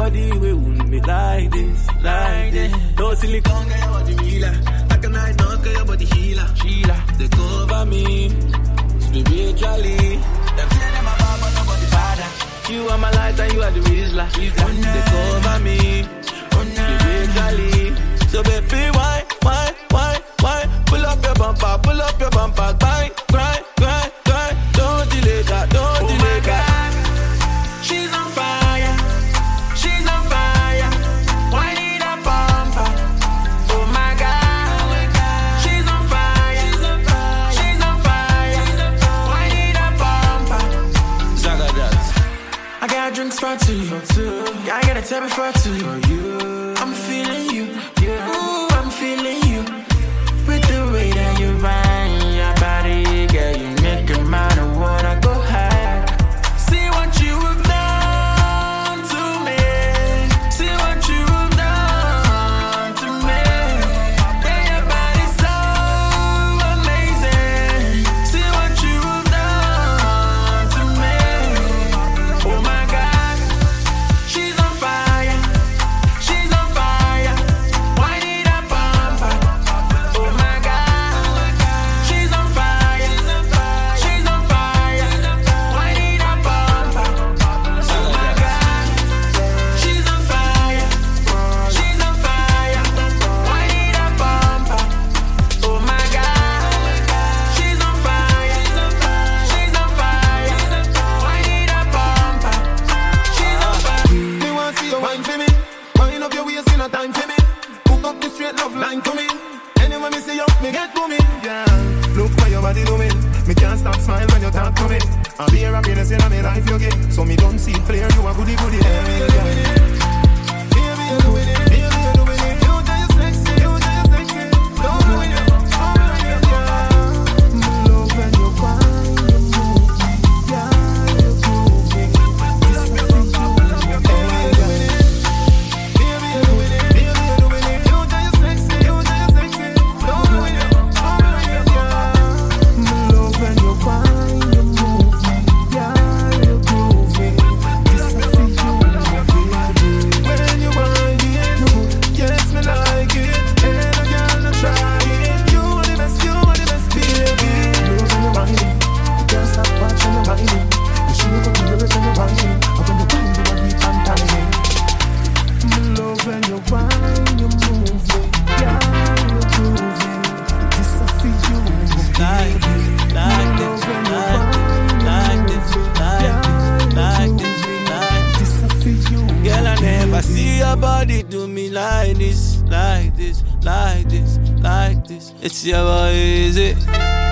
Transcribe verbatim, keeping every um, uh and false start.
body, we wouldn't be like this, like this. No silicone, get your body healer. Like a night, no, get your body healer. Sheila, they cover me spiritually. Them say them about, but nobody father. You are my light and you are the reason. They cover me spiritually. So baby, why, why, why, why? Pull up your bumper, pull up your bumper, grind, grind, grind, grind. Don't delay that, don't oh delay that. She's on fire, she's on fire. Why need a bumper? Oh my God, she's on fire, she's on fire. Why need a bumper? Zaga that. I got drinks for two, I got a table for two. I'm feeling you, ooh, I'm feeling you. With the way that you ride your body, girl, you make a man of wanna go high. See what you have done to me. See what you have done to me. Yeah, your body's so amazing. See what you have done to me. Oh my God, she's on fire. She's on fire. Why need a bumper? Oh my God, she's on fire. She's on fire. Why need a bumper? Oh my God, she's on fire. She's on fire. Why need a bumper? Oh my God, she's on fire. She's on fire. Why need a bumper? She's on fire. Me want see you wine for me. Wind up your waist in a time for me. Hook up the straight love line to me. Anyway me see you, me get to me. Yeah, look what your body doing. Me can't stop smile when you talk to me. I'll be a happiness in my life you get. So me don't see clear, you a goodie goodie. Baby, you're doing it. Baby, you're doing it. Baby, you're doing it. You tell you sexy. You tell you sexy. Don't ruin it. Don't ruin it. Yeah. Me love when you cry, you move me. Yeah, you move me. This is what you do. Baby, you're doing it. Baby, you're doing it. Baby, you're doing it. You tell you sexy. You tell you sexy. Don't ruin it. Don't ruin it. Yeah. Me love when you cry, you move me. Yeah, you move me. This is what you do. When you wind it, yes me like it. And a girl no try it. You are the best, you are the best, baby. Losing your mind, you can't stop watching your mind. You should have come here when you're whining. Or when you're whining, you are weak and tiny. Me love when you whine, you move me. Yeah, you move me. This is for you, Like baby. this, like this, like this, like this, like this, like this. This is for you. Girl, I never see your body do me like this, like this, like this, like this. It's your boy, is it?